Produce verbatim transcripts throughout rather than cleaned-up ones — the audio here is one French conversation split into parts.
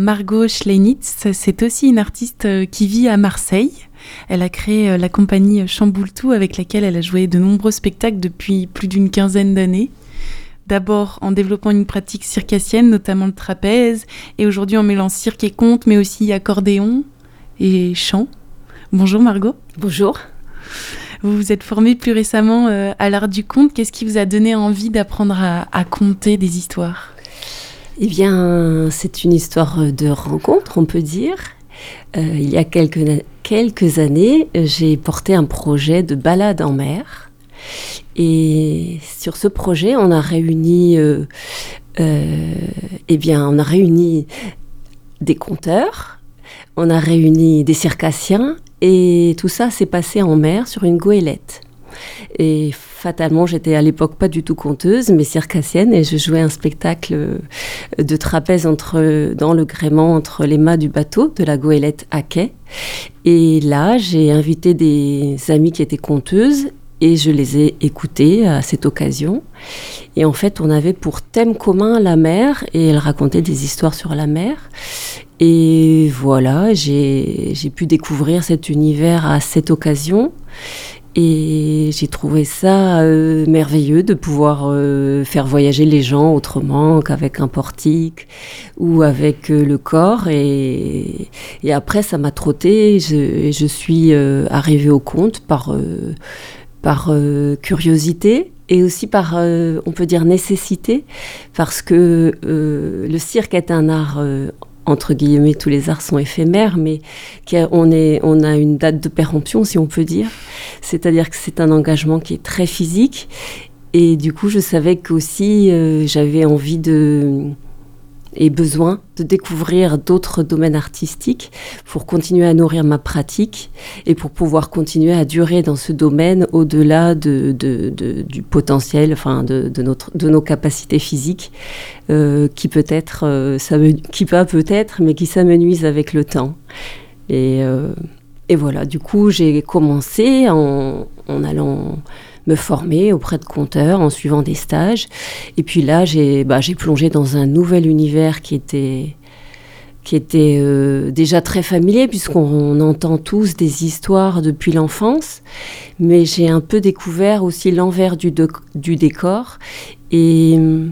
Margot Schleinitz, c'est aussi une artiste qui vit à Marseille. Elle a créé la compagnie Chamboultou avec laquelle elle a joué de nombreux spectacles depuis plus d'une quinzaine d'années. D'abord en développant une pratique circassienne, notamment le trapèze, et aujourd'hui en mêlant cirque et conte, mais aussi accordéon et chant. Bonjour Margot. Bonjour. Vous vous êtes formée plus récemment euh, à l'art du conte. Qu'est-ce qui vous a donné envie d'apprendre à, à conter des histoires ? Eh bien, c'est une histoire de rencontre, on peut dire. Euh, il y a quelques, quelques années, j'ai porté un projet de balade en mer. Et sur ce projet, on a réuni, euh, euh, eh bien, on a réuni des conteurs, on a réuni des circassiens, et tout ça s'est passé en mer sur une goélette. Et fatalement, j'étais à l'époque pas du tout conteuse, mais circassienne, et je jouais un spectacle de trapèze entre, dans le gréement entre les mâts du bateau, de la goélette à quai. Et là, j'ai invité des amies qui étaient conteuses, et je les ai écoutées à cette occasion. Et en fait, on avait pour thème commun la mer, et elles racontaient des histoires sur la mer. Et voilà, j'ai, j'ai pu découvrir cet univers à cette occasion. Et j'ai trouvé ça euh, merveilleux de pouvoir euh, faire voyager les gens autrement qu'avec un portique ou avec euh, le corps. Et, et après, ça m'a trotté. Je, je suis euh, arrivée au conte par, euh, par euh, curiosité et aussi par, euh, on peut dire, nécessité, parce que euh, le cirque est un art... Euh, entre guillemets, tous les arts sont éphémères, mais on, est, on a une date de péremption, si on peut dire. C'est-à-dire que c'est un engagement qui est très physique. Et du coup, je savais qu'aussi, euh, j'avais envie de, et besoin de découvrir d'autres domaines artistiques pour continuer à nourrir ma pratique et pour pouvoir continuer à durer dans ce domaine au-delà de, de, de, du potentiel, enfin de, de, notre, de nos capacités physiques euh, qui peut-être, euh, qui pas peut-être, mais qui s'amenuisent avec le temps. Et, euh, et voilà, du coup, j'ai commencé en, en allant me former auprès de conteurs, en suivant des stages. Et puis là, j'ai, bah, j'ai plongé dans un nouvel univers qui était, qui était euh, déjà très familier, puisqu'on entend tous des histoires depuis l'enfance. Mais j'ai un peu découvert aussi l'envers du, de, du décor et euh,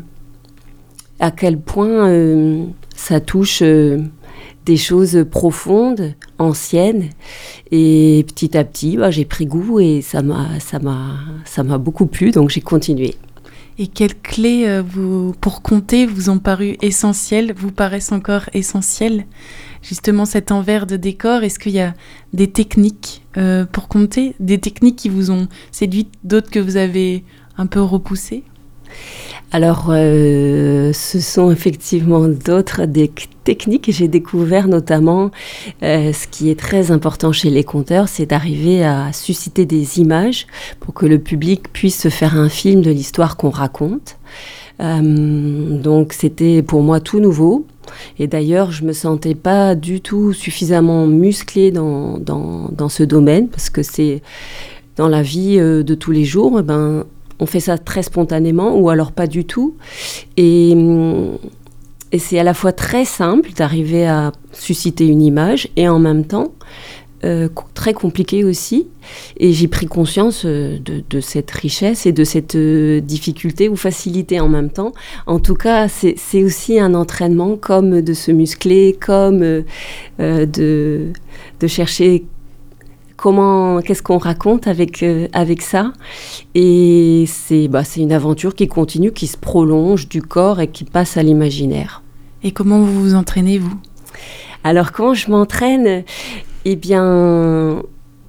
à quel point euh, ça touche... Euh, des choses profondes, anciennes, et petit à petit, bah, j'ai pris goût et ça m'a, ça m'a, ça m'a beaucoup plu, donc j'ai continué. Et quelles clés euh, vous, pour conter vous ont paru essentielles, vous paraissent encore essentielles ? Justement, cet envers de décor, est-ce qu'il y a des techniques euh, pour conter, des techniques qui vous ont séduite, d'autres que vous avez un peu repoussées ? Alors, euh, ce sont effectivement d'autres des techniques. J'ai découvert notamment euh, ce qui est très important chez les conteurs, c'est d'arriver à susciter des images pour que le public puisse se faire un film de l'histoire qu'on raconte. Euh, donc, c'était pour moi tout nouveau. Et d'ailleurs, je ne me sentais pas du tout suffisamment musclée dans, dans, dans ce domaine, parce que c'est dans la vie euh, de tous les jours, ben, on fait ça très spontanément ou alors pas du tout. Et, et c'est à la fois très simple d'arriver à susciter une image et en même temps euh, très compliqué aussi. Et j'ai pris conscience de, de cette richesse et de cette euh, difficulté ou facilité en même temps. En tout cas, c'est, c'est aussi un entraînement comme de se muscler, comme euh, de, de chercher... Comment, qu'est-ce qu'on raconte avec, euh, avec ça ? Et c'est, bah, c'est une aventure qui continue, qui se prolonge du corps et qui passe à l'imaginaire. Et comment vous vous entraînez, vous ? Alors, comment je m'entraîne ? Eh bien,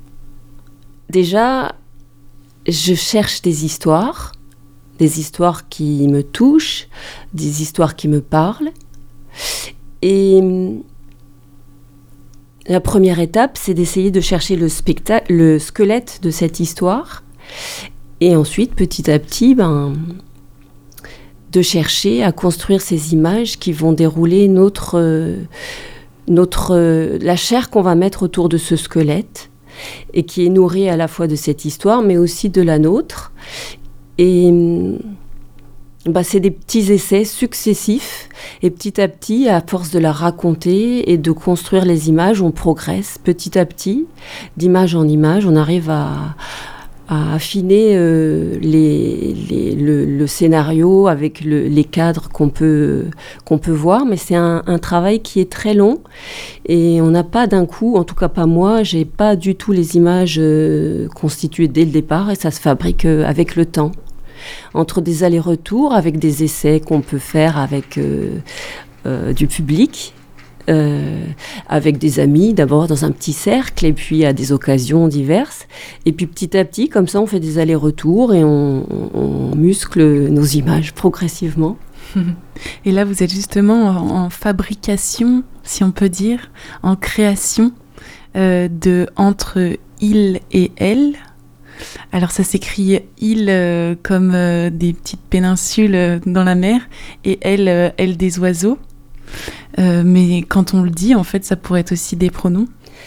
déjà, je cherche des histoires, des histoires qui me touchent, des histoires qui me parlent. Et... la première étape, c'est d'essayer de chercher le, specta- le squelette de cette histoire. Et ensuite, petit à petit, ben, de chercher à construire ces images qui vont dérouler notre, euh, notre, euh, la chair qu'on va mettre autour de ce squelette et qui est nourrie à la fois de cette histoire, mais aussi de la nôtre. Et, Bah, c'est des petits essais successifs et petit à petit, à force de la raconter et de construire les images, on progresse petit à petit, d'image en image, on arrive à, à affiner euh, les, les, le, le scénario avec le, les cadres qu'on peut, qu'on peut voir, mais c'est un, un travail qui est très long et on n'a pas d'un coup, en tout cas pas moi, j'ai pas du tout les images euh, constituées dès le départ et ça se fabrique euh, avec le temps. Entre des allers-retours, avec des essais qu'on peut faire avec euh, euh, du public, euh, avec des amis, d'abord dans un petit cercle, et puis à des occasions diverses. Et puis petit à petit, comme ça, on fait des allers-retours et on, on, on muscle nos images progressivement. Et là, vous êtes justement en, en fabrication, si on peut dire, en création euh, de entre il et elle. Alors ça s'écrit île euh, comme euh, des petites péninsules euh, dans la mer et elle, euh, elle des oiseaux. Euh, mais quand on le dit, en fait, ça pourrait être aussi des pronoms.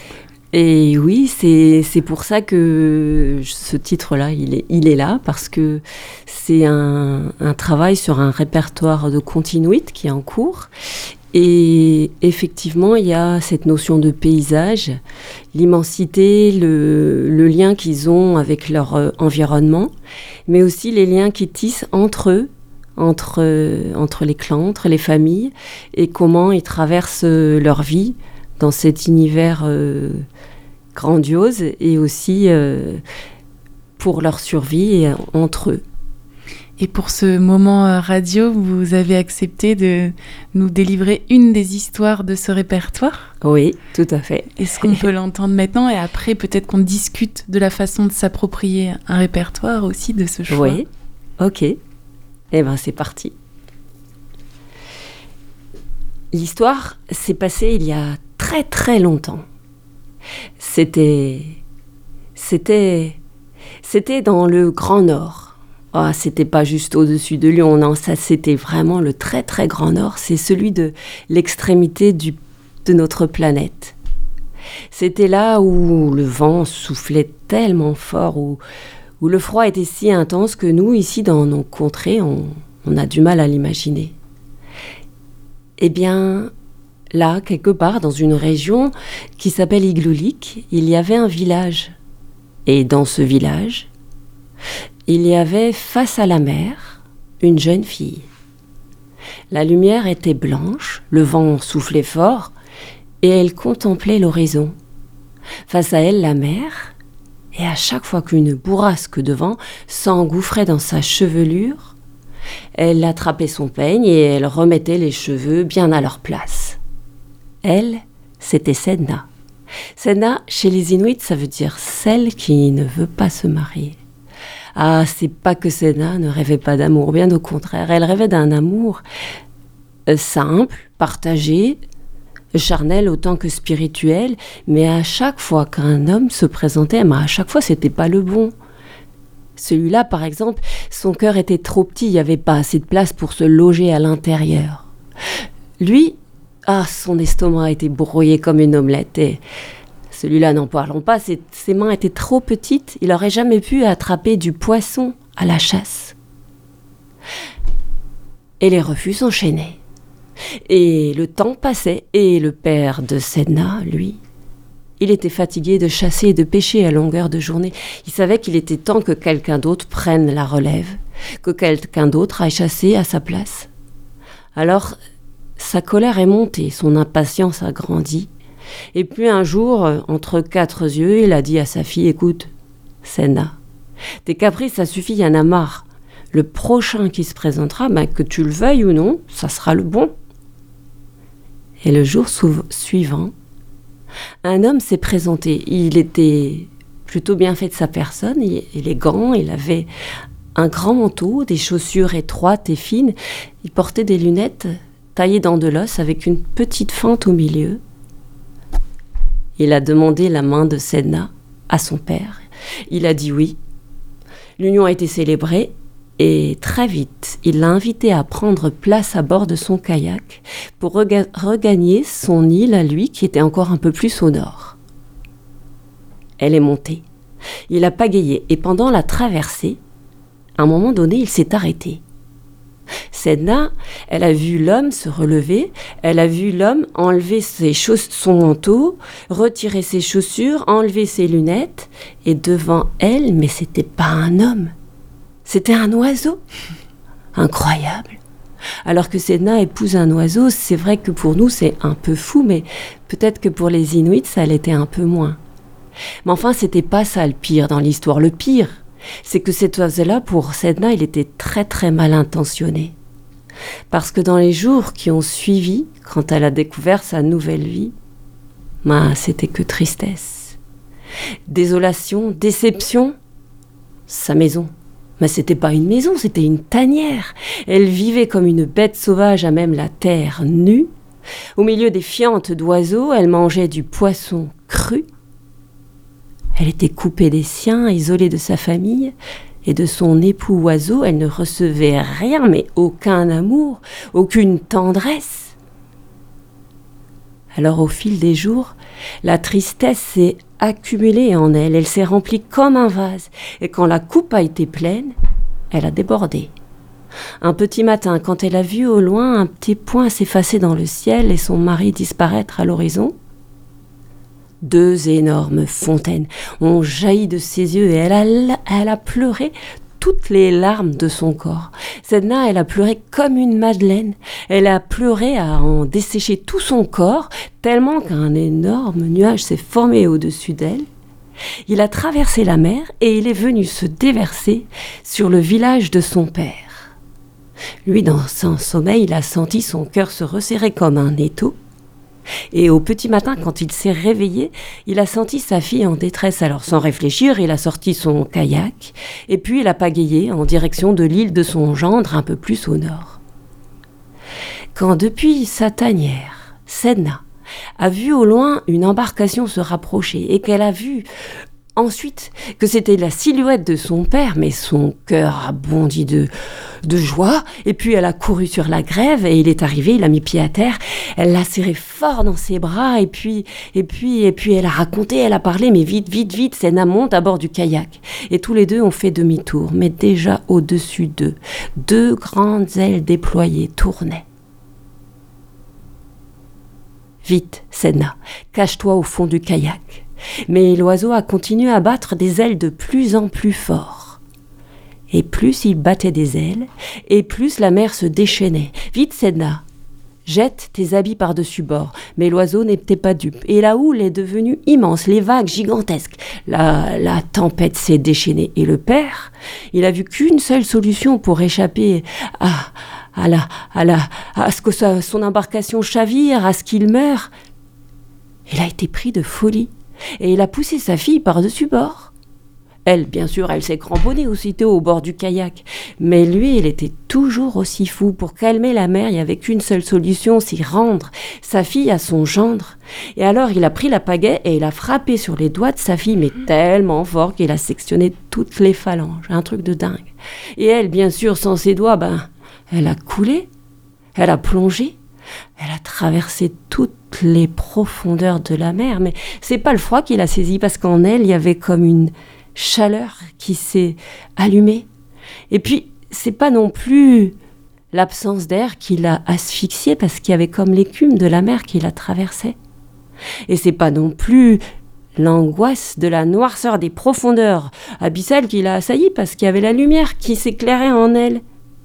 Et oui, c'est, c'est pour ça que ce titre-là, il est, il est là, parce que c'est un, un travail sur un répertoire de contes inuits qui est en cours. Et effectivement, il y a cette notion de paysage, l'immensité, le, le lien qu'ils ont avec leur euh, environnement, mais aussi les liens qu'ils tissent entre eux, entre, euh, entre les clans, entre les familles, et comment ils traversent euh, leur vie dans cet univers euh, grandiose, et aussi euh, pour leur survie et, euh, entre eux. Et pour ce moment radio, vous avez accepté de nous délivrer une des histoires de ce répertoire ? Oui, tout à fait. Est-ce qu'on peut l'entendre maintenant ? Et après, peut-être qu'on discute de la façon de s'approprier un répertoire aussi, de ce choix. Oui, ok. Eh bien, c'est parti. L'histoire s'est passée il y a très très longtemps. C'était... C'était... C'était dans le Grand Nord. Oh, c'était pas juste au-dessus de Lyon, non, ça c'était vraiment le très très grand nord, c'est celui de l'extrémité du, de notre planète. C'était là où le vent soufflait tellement fort, où, où le froid était si intense que nous, ici dans nos contrées, on, on a du mal à l'imaginer. Eh bien, là, quelque part, dans une région qui s'appelle Igloolik, il y avait un village. Et dans ce village, il y avait face à la mer une jeune fille. La lumière était blanche, le vent soufflait fort et elle contemplait l'horizon. Face à elle, la mer, et à chaque fois qu'une bourrasque de vent s'engouffrait dans sa chevelure, elle attrapait son peigne et elle remettait les cheveux bien à leur place. Elle, c'était Sedna. Sedna, chez les Inuits, ça veut dire celle qui ne veut pas se marier. Ah, c'est pas que Sedna ne rêvait pas d'amour, bien au contraire, elle rêvait d'un amour euh, simple, partagé, charnel autant que spirituel, mais à chaque fois qu'un homme se présentait, mais à chaque fois c'était pas le bon. Celui-là, par exemple, son cœur était trop petit, il n'y avait pas assez de place pour se loger à l'intérieur. Lui, ah, son estomac était brouillé comme une omelette et... Celui-là, n'en parlons pas, ses, ses mains étaient trop petites, il n'aurait jamais pu attraper du poisson à la chasse. Et les refus s'enchaînaient. Et le temps passait, et le père de Sedna, lui, il était fatigué de chasser et de pêcher à longueur de journée. Il savait qu'il était temps que quelqu'un d'autre prenne la relève, que quelqu'un d'autre aille chasser à sa place. Alors, sa colère est montée, son impatience a grandi. Et puis un jour, entre quatre yeux, il a dit à sa fille, « Écoute, Sedna, tes caprices, ça suffit, il y en a marre. Le prochain qui se présentera, ben, que tu le veuilles ou non, ça sera le bon. » Et le jour sou- suivant, un homme s'est présenté. Il était plutôt bien fait de sa personne, il, élégant, il avait un grand manteau, des chaussures étroites et fines. Il portait des lunettes taillées dans de l'os avec une petite fente au milieu. Il a demandé la main de Sedna à son père. Il a dit oui. L'union a été célébrée et très vite, il l'a invité à prendre place à bord de son kayak pour rega- regagner son île à lui qui était encore un peu plus au nord. Elle est montée. Il a pagayé et pendant la traversée, à un moment donné, il s'est arrêté. Sedna, elle a vu l'homme se relever, elle a vu l'homme enlever ses chauss- son manteau, retirer ses chaussures, enlever ses lunettes, et devant elle, mais c'était pas un homme, c'était un oiseau. Incroyable. Alors que Sedna épouse un oiseau, c'est vrai que pour nous c'est un peu fou, mais peut-être que pour les Inuits ça l'était un peu moins. Mais enfin, c'était pas ça le pire dans l'histoire. Le pire, c'est que cet oiseau-là, pour Sedna, il était très très mal intentionné. Parce que dans les jours qui ont suivi, quand elle a découvert sa nouvelle vie, ben, c'était que tristesse. Désolation, déception. Sa maison. Mais c'était pas une maison, c'était une tanière. Elle vivait comme une bête sauvage à même la terre nue. Au milieu des fientes d'oiseaux, elle mangeait du poisson cru. Elle était coupée des siens, isolée de sa famille, et de son époux oiseau, elle ne recevait rien, mais aucun amour, aucune tendresse. Alors au fil des jours, la tristesse s'est accumulée en elle, elle s'est remplie comme un vase, et quand la coupe a été pleine, elle a débordé. Un petit matin, quand elle a vu au loin un petit point s'effacer dans le ciel et son mari disparaître à l'horizon, deux énormes fontaines ont jailli de ses yeux et elle a, elle a pleuré toutes les larmes de son corps. Sedna, elle a pleuré comme une madeleine. Elle a pleuré à en dessécher tout son corps, tellement qu'un énorme nuage s'est formé au-dessus d'elle. Il a traversé la mer et il est venu se déverser sur le village de son père. Lui, dans son sommeil, il a senti son cœur se resserrer comme un étau. Et au petit matin, quand il s'est réveillé, il a senti sa fille en détresse. Alors, sans réfléchir, il a sorti son kayak et puis il a pagayé en direction de l'île de son gendre, un peu plus au nord. Quand depuis sa tanière, Sedna a vu au loin une embarcation se rapprocher et qu'elle a vu ensuite que c'était la silhouette de son père, mais son cœur a bondi de, de joie, et puis elle a couru sur la grève, et il est arrivé, il a mis pied à terre, elle l'a serré fort dans ses bras, et puis, et puis, et puis elle a raconté, elle a parlé, mais vite, vite, vite, Sedna monte à bord du kayak, et tous les deux ont fait demi-tour, mais déjà au-dessus d'eux, deux grandes ailes déployées tournaient. Vite, Sedna, cache-toi au fond du kayak. Mais l'oiseau a continué à battre des ailes de plus en plus fort. Et plus il battait des ailes, et plus la mer se déchaînait. Vite, Sedna, jette tes habits par-dessus bord. Mais l'oiseau n'était pas dupe. Et la houle est devenue immense, les vagues gigantesques. La, la tempête s'est déchaînée. Et le père, il a vu qu'une seule solution pour échapper à, à, la, à, la, à ce que sa, son embarcation chavire, à ce qu'il meure. Il a été pris de folie. Et il a poussé sa fille par-dessus bord. Elle, bien sûr, elle s'est cramponnée aussitôt au bord du kayak. Mais lui, il était toujours aussi fou. Pour calmer la mer, il n'y avait qu'une seule solution, c'est rendre sa fille à son gendre. Et alors, il a pris la pagaie et il a frappé sur les doigts de sa fille, mais tellement fort qu'il a sectionné toutes les phalanges. Un truc de dingue. Et elle, bien sûr, sans ses doigts, ben, elle a coulé. Elle a plongé. Elle a traversé toutes les profondeurs de la mer, mais c'est pas le froid qui l'a saisie, parce qu'en elle, il y avait comme une chaleur qui s'est allumée. Et puis, c'est pas non plus l'absence d'air qui l'a asphyxiée, parce qu'il y avait comme l'écume de la mer qui la traversait. Et c'est pas non plus l'angoisse de la noirceur des profondeurs abyssales qui l'a assaillie, parce qu'il y avait la lumière qui s'éclairait en elle.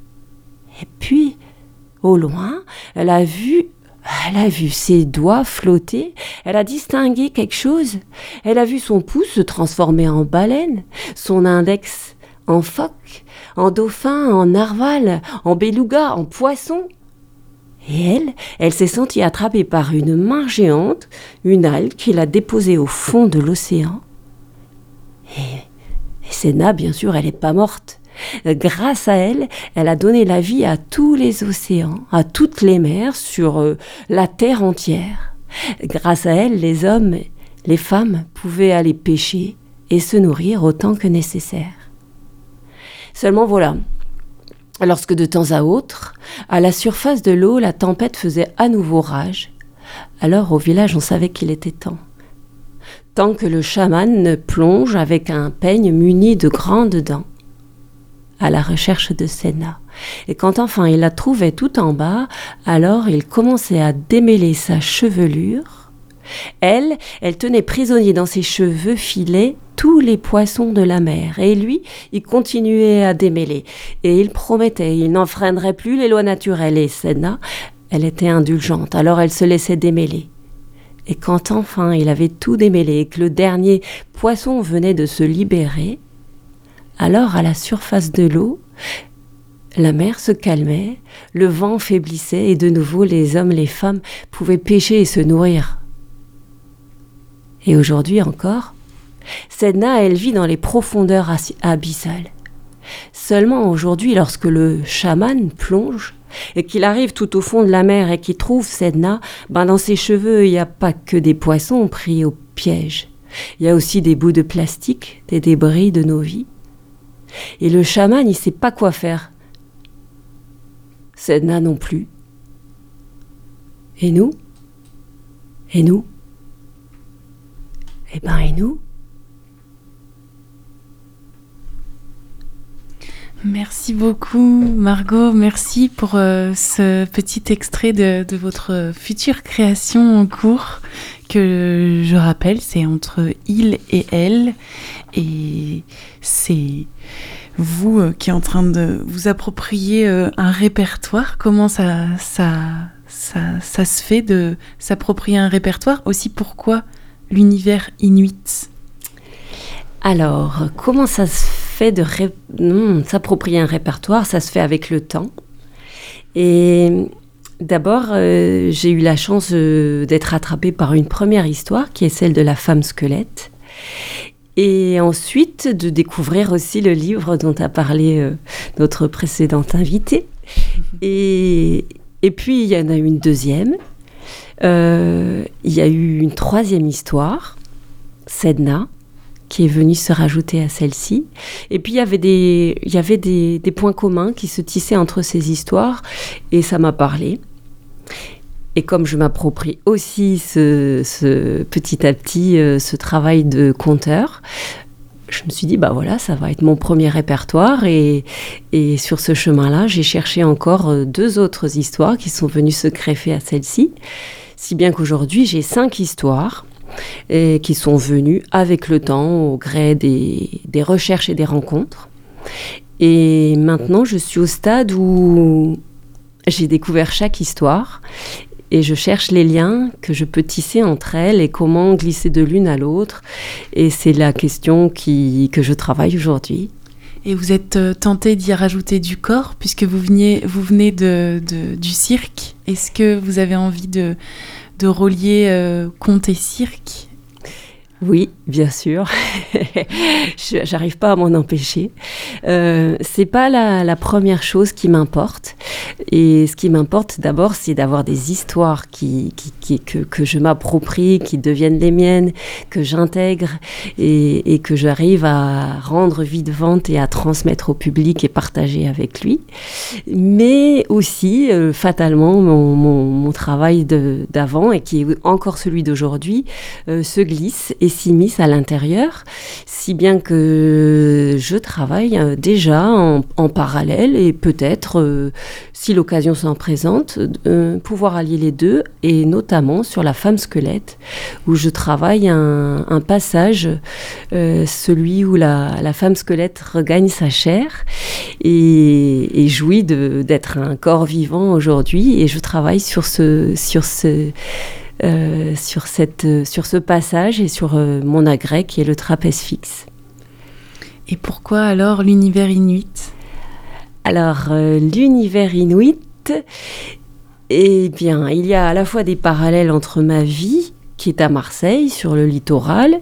Et puis, au loin, elle a vu, elle a vu ses doigts flotter, elle a distingué quelque chose. Elle a vu son pouce se transformer en baleine, son index en phoque, en dauphin, en narwal, en beluga, en poisson. Et elle, elle s'est sentie attrapée par une main géante, une algue qui l'a déposée au fond de l'océan. Et, et Sedna, bien sûr, elle n'est pas morte. Grâce à elle, elle a donné la vie à tous les océans, à toutes les mers, sur euh, la terre entière. Grâce à elle, les hommes, les femmes pouvaient aller pêcher et se nourrir autant que nécessaire. Seulement voilà, lorsque de temps à autre, à la surface de l'eau, la tempête faisait à nouveau rage, alors au village on savait qu'il était temps. Tant que le chaman plonge avec un peigne muni de grandes dents, à la recherche de Sedna. Et quand enfin il la trouvait tout en bas, alors il commençait à démêler sa chevelure. Elle, elle tenait prisonnier dans ses cheveux filets tous les poissons de la mer. Et lui, il continuait à démêler. Et il promettait, il n'enfreindrait plus les lois naturelles. Et Sedna, elle était indulgente, alors elle se laissait démêler. Et quand enfin il avait tout démêlé et que le dernier poisson venait de se libérer, alors à la surface de l'eau, la mer se calmait, le vent faiblissait et de nouveau les hommes, les femmes pouvaient pêcher et se nourrir. Et aujourd'hui encore, Sedna, elle vit dans les profondeurs abyssales. Seulement aujourd'hui, lorsque le chaman plonge et qu'il arrive tout au fond de la mer et qu'il trouve Sedna, ben dans ses cheveux, il n'y a pas que des poissons pris au piège. Il y a aussi des bouts de plastique, des débris de nos vies. Et le chaman, il ne sait pas quoi faire. Sedna non plus. Et nous ? Et nous ? Eh ben, et nous ? Merci beaucoup Margot, merci pour euh, ce petit extrait de, de votre future création en cours que je rappelle, c'est entre il et elle et c'est vous euh, qui êtes en train de vous approprier euh, un répertoire. Comment ça, ça, ça, ça se fait de s'approprier un répertoire? Aussi pourquoi l'univers inuit? Alors, comment ça se fait de ré... non, s'approprier un répertoire? Ça se fait avec le temps. Et d'abord, euh, j'ai eu la chance euh, d'être attrapée par une première histoire, qui est celle de la femme squelette. Et ensuite, de découvrir aussi le livre dont a parlé euh, notre précédente invitée. Et, et puis, il y en a eu une deuxième. Euh, il y a eu une troisième histoire, Sedna, qui est venue se rajouter à celle-ci. Et puis, il y avait, des, il y avait des, des points communs qui se tissaient entre ces histoires, et ça m'a parlé. Et comme je m'approprie aussi ce, ce, petit à petit euh, ce travail de conteur, je me suis dit, bah voilà, ça va être mon premier répertoire. Et, et sur ce chemin-là, j'ai cherché encore deux autres histoires qui sont venues se greffer à celle-ci. Si bien qu'aujourd'hui, j'ai cinq histoires et qui sont venues avec le temps, au gré des, des recherches et des rencontres. Et maintenant, je suis au stade où j'ai découvert chaque histoire et je cherche les liens que je peux tisser entre elles et comment glisser de l'une à l'autre. Et c'est la question qui, que je travaille aujourd'hui. Et vous êtes tenté d'y rajouter du corps, puisque vous, veniez, vous venez de, de, du cirque. Est-ce que vous avez envie de... de relier euh, conte et cirque? Oui, bien sûr. Je, j'arrive pas à m'en empêcher. Euh, c'est pas la, la première chose qui m'importe. Et ce qui m'importe d'abord, c'est d'avoir des histoires qui, qui, qui, que, que je m'approprie, qui deviennent les miennes, que j'intègre et, et que j'arrive à rendre vivante et à transmettre au public et partager avec lui. Mais aussi, euh, fatalement, mon, mon, mon travail de, d'avant et qui est encore celui d'aujourd'hui euh, se glisse et s'immisce à l'intérieur, si bien que je travaille euh, déjà en, en parallèle et peut-être, euh, si l'occasion s'en présente, euh, pouvoir allier les deux, et notamment sur la femme squelette, où je travaille un, un passage, euh, celui où la, la femme squelette regagne sa chair et, et jouit de, d'être un corps vivant aujourd'hui, et je travaille sur ce... Sur ce Euh, sur, cette, euh, sur ce passage et sur euh, mon agrès qui est le trapèze fixe. Et pourquoi alors l'univers inuit? Alors, euh, l'univers inuit, eh bien, il y a à la fois des parallèles entre ma vie, qui est à Marseille, sur le littoral.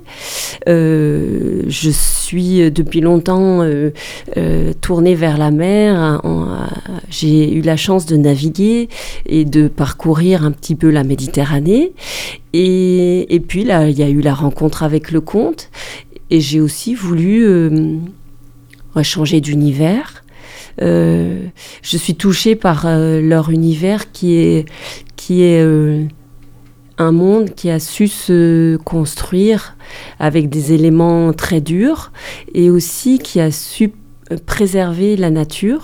Euh, je suis depuis longtemps euh, euh, tournée vers la mer. En, en, j'ai eu la chance de naviguer et de parcourir un petit peu la Méditerranée. Et, et puis là, il y a eu la rencontre avec le conte. Et j'ai aussi voulu euh, changer d'univers. Euh, je suis touchée par euh, leur univers qui est... Qui est euh, un monde qui a su se construire avec des éléments très durs et aussi qui a su préserver la nature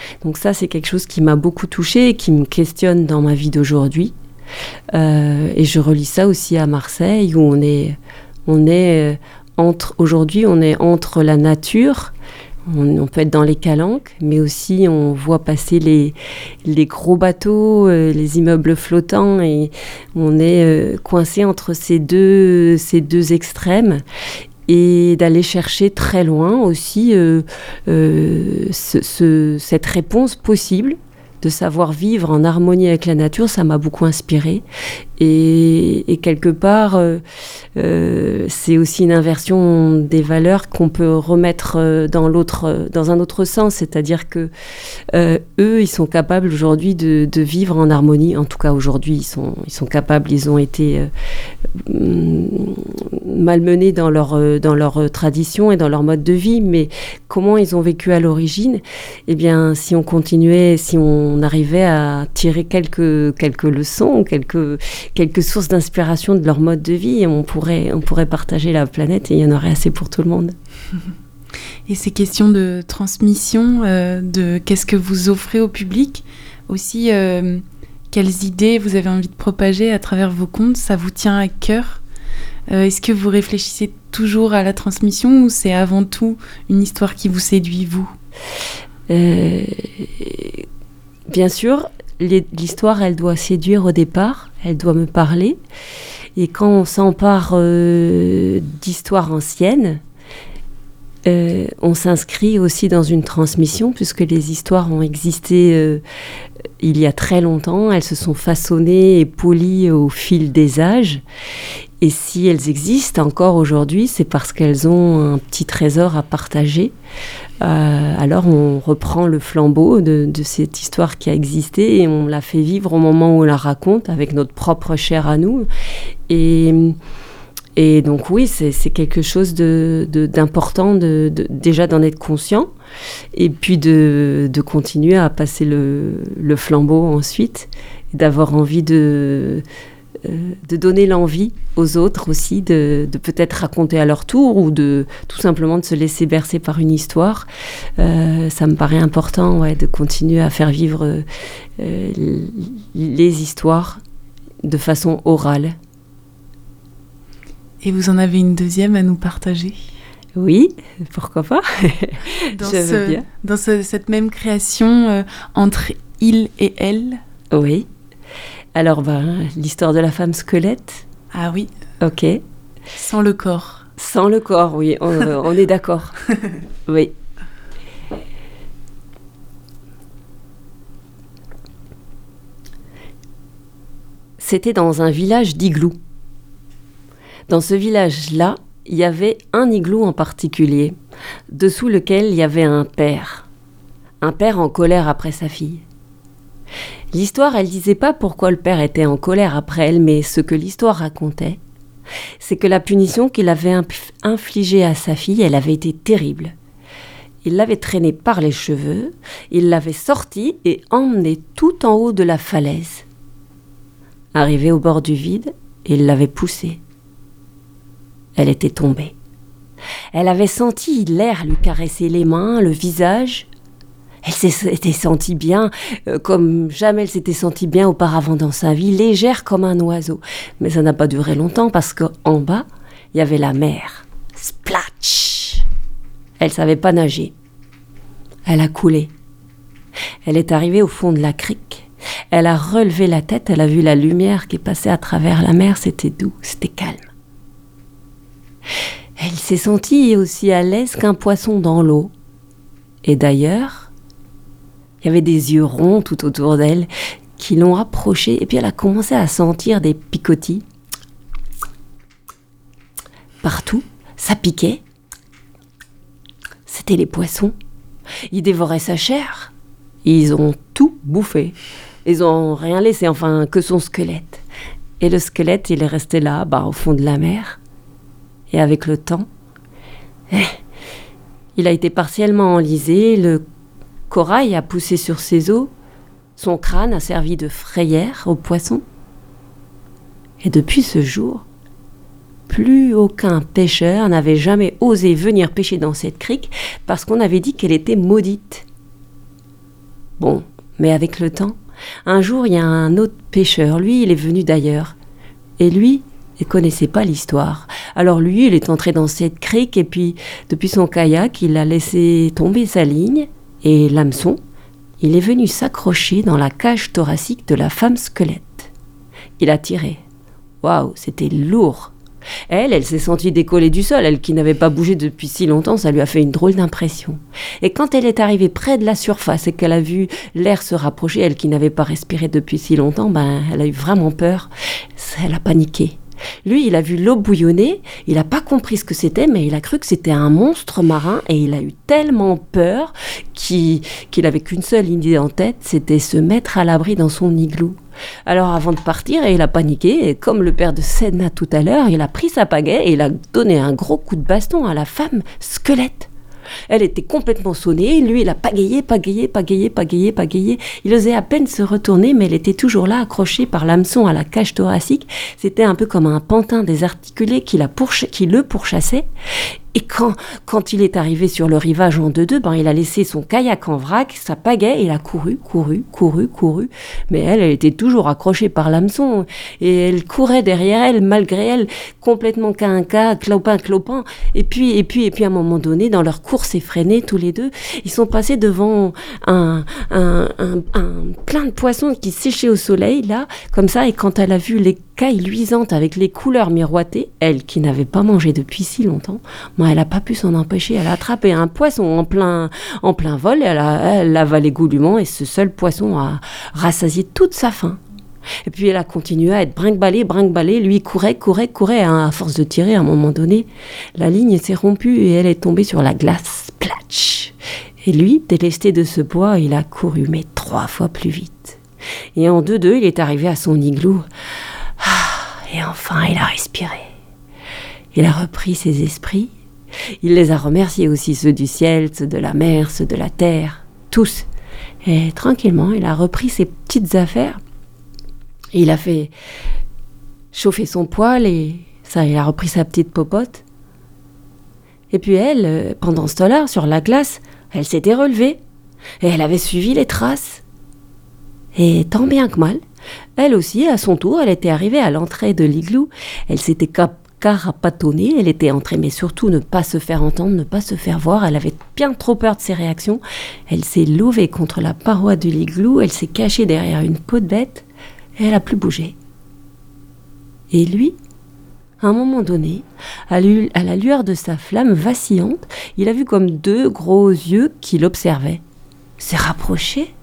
Donc ça, c'est quelque chose qui m'a beaucoup touchée et qui me questionne dans ma vie d'aujourd'hui. Euh, et je relie ça aussi à Marseille, où on est, on est entre, aujourd'hui, on est entre la nature. On, on peut être dans les calanques, mais aussi on voit passer les, les gros bateaux, euh, les immeubles flottants, et on est euh, coincé entre ces deux, ces deux extrêmes. Et d'aller chercher très loin aussi euh, euh, ce, ce, cette réponse possible, de savoir vivre en harmonie avec la nature, ça m'a beaucoup inspirée. Et, et quelque part, euh, euh, c'est aussi une inversion des valeurs qu'on peut remettre dans, l'autre, dans un autre sens. C'est-à-dire que euh, eux, ils sont capables aujourd'hui de, de vivre en harmonie. En tout cas, aujourd'hui, ils sont, ils sont capables, ils ont été euh, malmenés dans leur, dans leur tradition et dans leur mode de vie. Mais comment ils ont vécu à l'origine ? Eh bien, si on continuait, si on arrivait à tirer quelques, quelques leçons, quelques... quelques sources d'inspiration de leur mode de vie, et on pourrait, on pourrait partager la planète et il y en aurait assez pour tout le monde. Et ces questions de transmission, euh, de qu'est-ce que vous offrez au public, aussi euh, quelles idées vous avez envie de propager à travers vos contes, ça vous tient à cœur ? euh, Est-ce que vous réfléchissez toujours à la transmission ou c'est avant tout une histoire qui vous séduit, vous ? euh, Bien sûr, l'histoire, elle doit séduire au départ, elle doit me parler. Et quand on s'empare euh, d'histoires anciennes, euh, on s'inscrit aussi dans une transmission, puisque les histoires ont existé euh, il y a très longtemps, elles se sont façonnées et polies au fil des âges. Et si elles existent encore aujourd'hui, c'est parce qu'elles ont un petit trésor à partager. Euh, alors on reprend le flambeau de, de cette histoire qui a existé et on la fait vivre au moment où on la raconte avec notre propre chair à nous. Et, et donc oui, c'est, c'est quelque chose de, de, d'important de, de, déjà d'en être conscient et puis de, de continuer à passer le, le flambeau ensuite, et d'avoir envie de... de donner l'envie aux autres aussi de, de peut-être raconter à leur tour ou de tout simplement de se laisser bercer par une histoire. Euh, ça me paraît important ouais, de continuer à faire vivre euh, les histoires de façon orale. Et vous en avez une deuxième à nous partager ? Oui, pourquoi pas. Dans, Je ce, veux bien. Dans ce, cette même création euh, entre il et elle ? Oui. Alors, ben, l'histoire de la femme squelette. Ah oui. Ok. Sans le corps. Sans le corps, oui, on, on est d'accord. Oui. C'était dans un village d'igloo. Dans ce village-là, il y avait un igloo en particulier, dessous lequel il y avait un père. Un père en colère après sa fille. L'histoire, elle disait pas pourquoi le père était en colère après elle, mais ce que l'histoire racontait, c'est que la punition qu'il avait infligée à sa fille, elle avait été terrible. Il l'avait traînée par les cheveux, il l'avait sortie et emmenée tout en haut de la falaise. Arrivé au bord du vide, il l'avait poussée. Elle était tombée. Elle avait senti l'air lui caresser les mains, le visage. Elle s'était sentie bien, euh, comme jamais elle s'était sentie bien auparavant dans sa vie, légère comme un oiseau. Mais ça n'a pas duré longtemps parce qu'en bas, il y avait la mer. Splatch! Elle ne savait pas nager. Elle a coulé. Elle est arrivée au fond de la crique. Elle a relevé la tête, elle a vu la lumière qui passait à travers la mer, c'était doux, c'était calme. Elle s'est sentie aussi à l'aise qu'un poisson dans l'eau. Et d'ailleurs, il y avait des yeux ronds tout autour d'elle qui l'ont approchée et puis elle a commencé à sentir des picotis. Partout, ça piquait. C'était les poissons. Ils dévoraient sa chair. Ils ont tout bouffé. Ils n'ont rien laissé, enfin, que son squelette. Et le squelette, il est resté là, bah, au fond de la mer. Et avec le temps, eh, il a été partiellement enlisé, le corail a poussé sur ses os, son crâne a servi de frayère aux poissons. Et depuis ce jour, plus aucun pêcheur n'avait jamais osé venir pêcher dans cette crique parce qu'on avait dit qu'elle était maudite. Bon, mais avec le temps, un jour, il y a un autre pêcheur. Lui, il est venu d'ailleurs. Et lui, il ne connaissait pas l'histoire. Alors lui, il est entré dans cette crique et puis, depuis son kayak, il a laissé tomber sa ligne et l'hameçon. Il est venu s'accrocher dans la cage thoracique de la femme squelette. Il a tiré. Waouh, c'était lourd. Elle, elle s'est sentie décoller du sol. Elle qui n'avait pas bougé depuis si longtemps, ça lui a fait une drôle d'impression. Et quand elle est arrivée près de la surface et qu'elle a vu l'air se rapprocher, elle qui n'avait pas respiré depuis si longtemps, ben, elle a eu vraiment peur. Elle a paniqué. Lui, il a vu l'eau bouillonner, il n'a pas compris ce que c'était, mais il a cru que c'était un monstre marin et il a eu tellement peur qu'il, qu'il avait qu'une seule idée en tête, c'était se mettre à l'abri dans son igloo. Alors avant de partir, il a paniqué et comme le père de Sedna tout à l'heure, il a pris sa pagaie et il a donné un gros coup de baston à la femme squelette. Elle était complètement sonnée, lui il a pagayé, pagayé, pagayé, pagayé, pagayé. Il osait à peine se retourner, mais elle était toujours là, accrochée par l'hameçon à la cage thoracique. C'était un peu comme un pantin désarticulé qui, la pourcha- qui le pourchassait. Et quand, quand il est arrivé sur le rivage en deux-deux, ben, il a laissé son kayak en vrac, sa pagaie, et il a couru, couru, couru, couru. Mais elle, elle était toujours accrochée par l'hameçon. Et elle courait derrière elle, malgré elle, complètement quinca, clopin, clopin. Et puis, et puis, et puis, à un moment donné, dans leur course effrénée, tous les deux, ils sont passés devant un, un, un, un plein de poissons qui séchaient au soleil, là, comme ça. Et quand elle a vu les cailles luisantes avec les couleurs miroitées, elle qui n'avait pas mangé depuis si longtemps, moi, elle n'a pas pu s'en empêcher. Elle a attrapé un poisson en plein, en plein vol, elle a, elle l'a avalé goulûment et ce seul poisson a rassasié toute sa faim. Et puis elle a continué à être brinque-ballée, brinque-ballée, lui courait, courait, courait, hein, à force de tirer, à un moment donné, la ligne s'est rompue et elle est tombée sur la glace, platch. Et lui, délesté de ce poids, il a couru, mais trois fois plus vite. Et en deux-deux, il est arrivé à son igloo. Et enfin, il a respiré. Il a repris ses esprits. Il les a remerciés aussi, ceux du ciel, ceux de la mer, ceux de la terre, tous. Et tranquillement, il a repris ses petites affaires. Il a fait chauffer son poêle et ça, il a repris sa petite popote. Et puis elle, pendant ce temps-là, sur la glace, elle s'était relevée. Et elle avait suivi les traces. Et tant bien que mal, elle aussi, à son tour, elle était arrivée à l'entrée de l'igloo. Elle s'était cap- carapatonnée, elle était entrée, mais surtout ne pas se faire entendre, ne pas se faire voir. Elle avait bien trop peur de ses réactions. Elle s'est levée contre la paroi de l'igloo, elle s'est cachée derrière une peau de bête, et elle n'a plus bougé. Et lui, à un moment donné, à la lueur de sa flamme vacillante, il a vu comme deux gros yeux qui l'observaient. S'est rapproché.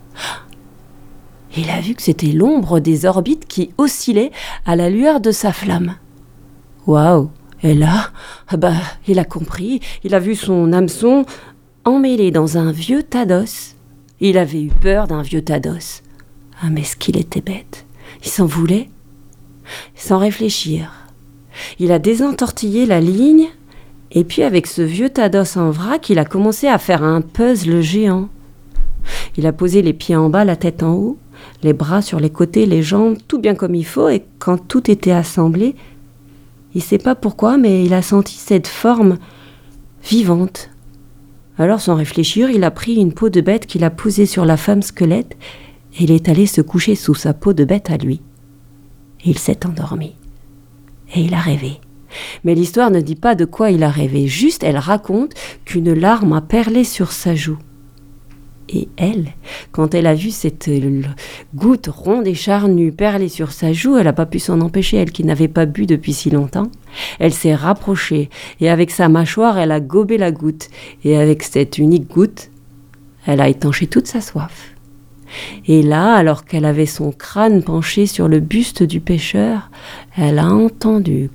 Il a vu que c'était l'ombre des orbites qui oscillaient à la lueur de sa flamme. Waouh! Et là, bah, il a compris. Il a vu son hameçon emmêlé dans un vieux tas d'os. Il avait eu peur d'un vieux tas d'os. Ah, mais ce qu'il était bête. Il s'en voulait. Sans réfléchir. Il a désentortillé la ligne. Et puis, avec ce vieux tas d'os en vrac, il a commencé à faire un puzzle géant. Il a posé les pieds en bas, la tête en haut. Les bras sur les côtés, les jambes, tout bien comme il faut, et quand tout était assemblé, il ne sait pas pourquoi, mais il a senti cette forme vivante. Alors, sans réfléchir, il a pris une peau de bête qu'il a posée sur la femme squelette, et il est allé se coucher sous sa peau de bête à lui. Et il s'est endormi. Et il a rêvé. Mais l'histoire ne dit pas de quoi il a rêvé, juste elle raconte qu'une larme a perlé sur sa joue. Et elle, quand elle a vu cette goutte ronde et charnue perler sur sa joue, elle n'a pas pu s'en empêcher, elle qui n'avait pas bu depuis si longtemps. Elle s'est rapprochée et avec sa mâchoire, elle a gobé la goutte. Et avec cette unique goutte, elle a étanché toute sa soif. Et là, alors qu'elle avait son crâne penché sur le buste du pêcheur, elle a entendu...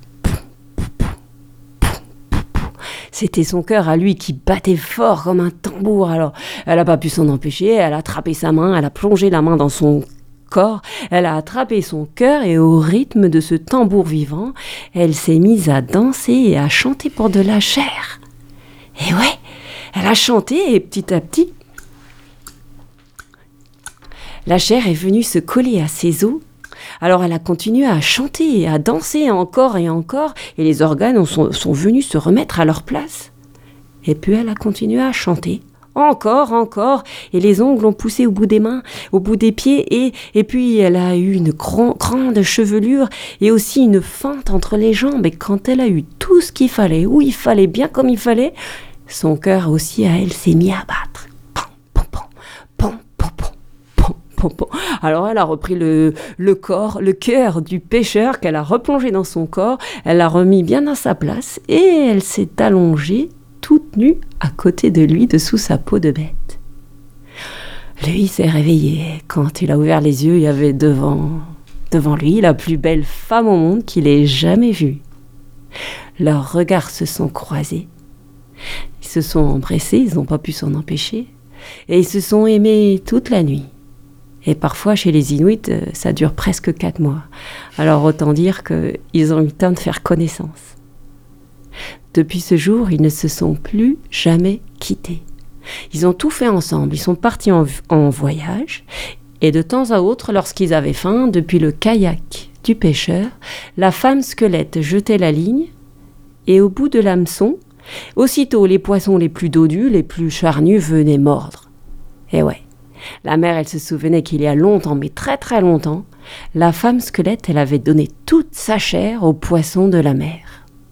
C'était son cœur à lui qui battait fort comme un tambour. Alors, elle n'a pas pu s'en empêcher. Elle a attrapé sa main, elle a plongé la main dans son corps. Elle a attrapé son cœur et au rythme de ce tambour vivant, elle s'est mise à danser et à chanter pour de la chair. Et ouais, elle a chanté et petit à petit, la chair est venue se coller à ses os. Alors elle a continué à chanter et à danser encore et encore, et les organes sont, sont venus se remettre à leur place. Et puis elle a continué à chanter, Encore, encore. Et les ongles ont poussé au bout des mains, au bout des pieds. Et, et puis, elle a eu une grand, grande chevelure et aussi une fente entre les jambes. Et quand elle a eu tout ce qu'il fallait, où il fallait, bien comme il fallait, son cœur aussi, à elle, s'est mis à battre. Pom, pom, pom, pom, pom, pom, pom, pom, pom. Alors, elle a repris le, le corps, le cœur du pêcheur qu'elle a replongé dans son corps. Elle l'a remis bien à sa place et elle s'est allongée toute nue à côté de lui, dessous sa peau de bête. Lui s'est réveillé. Quand il a ouvert les yeux, il y avait devant, devant lui la plus belle femme au monde qu'il ait jamais vue. Leurs regards se sont croisés. Ils se sont embrassés, ils n'ont pas pu s'en empêcher. Et ils se sont aimés toute la nuit. Et parfois, chez les Inuits, ça dure presque quatre mois. Alors autant dire qu'ils ont eu le temps de faire connaissance. Depuis ce jour, ils ne se sont plus jamais quittés. Ils ont tout fait ensemble. Ils sont partis en, en voyage. Et de temps à autre, lorsqu'ils avaient faim, depuis le kayak du pêcheur, la femme squelette jetait la ligne. Et au bout de l'hameçon, aussitôt les poissons les plus dodus, les plus charnus venaient mordre. Et ouais, la mère, elle se souvenait qu'il y a longtemps, mais très très longtemps, la femme squelette, elle avait donné toute sa chair aux poissons de la mer.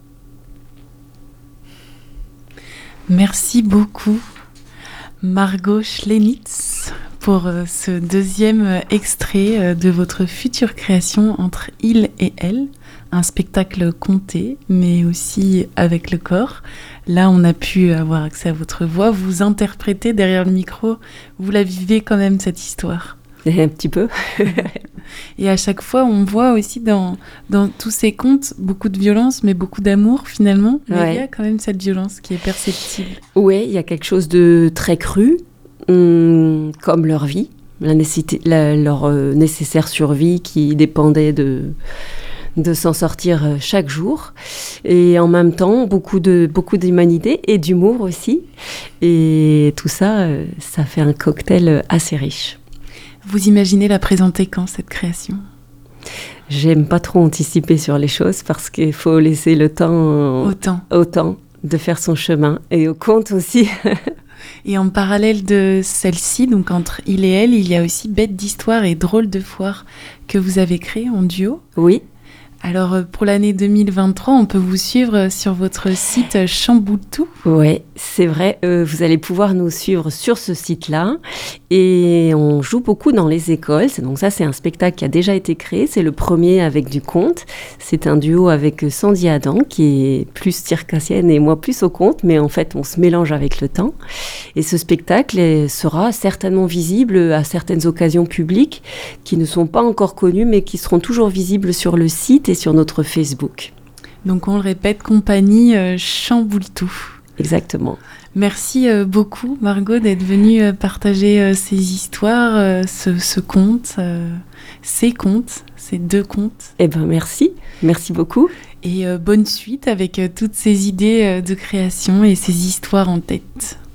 Merci beaucoup, Margot Schlenitz, pour ce deuxième extrait de votre future création Entre il et elle, un spectacle conté, mais aussi avec le corps. Là, on a pu avoir accès à votre voix. Vous interprétez derrière le micro, vous la vivez quand même, cette histoire. Un petit peu. Et à chaque fois, on voit aussi dans, dans tous ces contes beaucoup de violence, mais beaucoup d'amour finalement. Mais ouais. Il y a quand même cette violence qui est perceptible. Oui, il y a quelque chose de très cru, hum, comme leur vie, la nécessité, la, leur euh, nécessaire survie qui dépendait de, de s'en sortir chaque jour. Et en même temps, beaucoup, de, beaucoup d'humanité et d'humour aussi. Et tout ça, euh, ça fait un cocktail assez riche. Vous imaginez la présenter quand, cette création ? J'aime pas trop anticiper sur les choses parce qu'il faut laisser le temps au temps, au temps de faire son chemin et au conte aussi. Et en parallèle de celle-ci, donc entre il et elle, il y a aussi Bête d'histoire et Drôle de foire que vous avez créé en duo. Oui. Alors, pour l'année deux mille vingt-trois, on peut vous suivre sur votre site Chamboultou. Oui, c'est vrai. Euh, vous allez pouvoir nous suivre sur ce site-là. Et on joue beaucoup dans les écoles. Donc ça, c'est un spectacle qui a déjà été créé. C'est le premier avec du conte. C'est un duo avec Sandy Adam, qui est plus circassienne et moi plus au conte. Mais en fait, on se mélange avec le temps. Et ce spectacle sera certainement visible à certaines occasions publiques qui ne sont pas encore connues, mais qui seront toujours visibles sur le site et sur notre Facebook. Donc on le répète, compagnie euh, Chamboultou. Exactement. Merci euh, beaucoup Margot d'être venue euh, partager euh, ces histoires, euh, ce, ce conte, euh, ces contes, ces deux contes. Eh ben merci, merci beaucoup. Et euh, bonne suite avec euh, toutes ces idées euh, de création et ces histoires en tête.